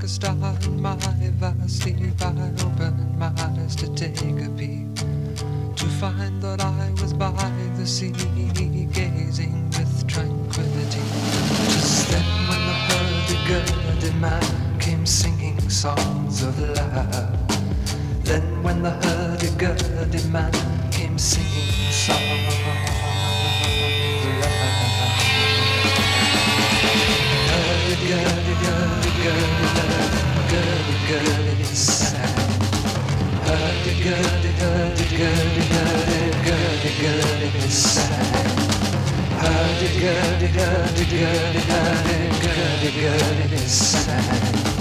a star in my vast sleep, I opened my eyes to take a peep, to find that I was by the sea, gazing with tranquility. Just then when the hurdy-gurdy man came singing songs of love, then when the hurdy-gurdy man came singing songs of love. Hurdy-gurdy sang. Hurdy-gurdy sang. Hurdy-gurdy sang.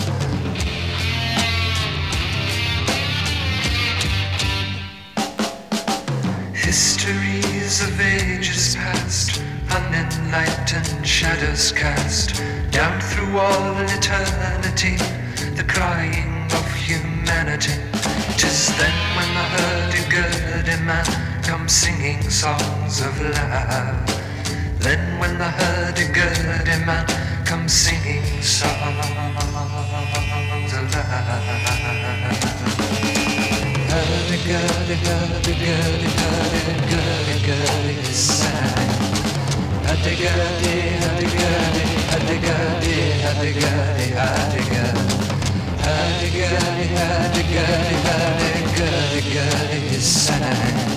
Histories of ages past, unenlightened shadows cast down through all eternity, the crying of humanity. 'Tis then when the hurdy-gurdy man comes singing songs of love. Then when the hurdy-gurdy man comes singing songs of love. Hurdy-gurdy, hurdy-gurdy, hurdy-gurdy-gurdy sang. Hurdy-gurdy, hurdy-gurdy, hurdy-gurdy, hurdy-gurdy, hurdy-gurdy. Hurdy-gurdy, hurdy-gurdy, hurdy-gurdy-gurdy sang.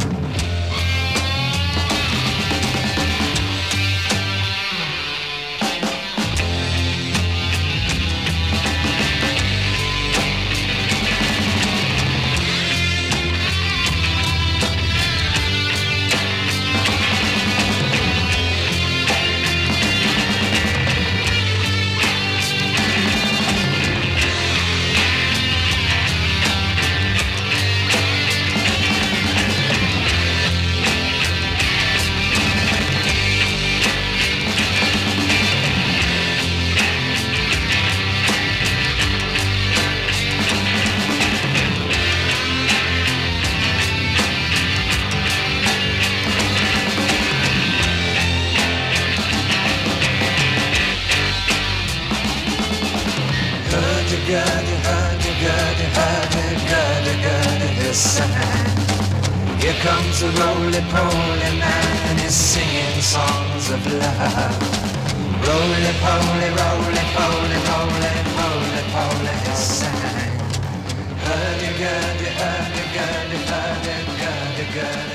Hurdy-gurdy, hurdy-gurdy, hurdy-gurdy-gurdy sang. Here comes a roly-poly man and he's singing songs of love. Roly-poly, roly-poly, roly-poly-poly he sang. Hurdy-gurdy, hurdy-gurdy, hurdy-gurdy-gurdy.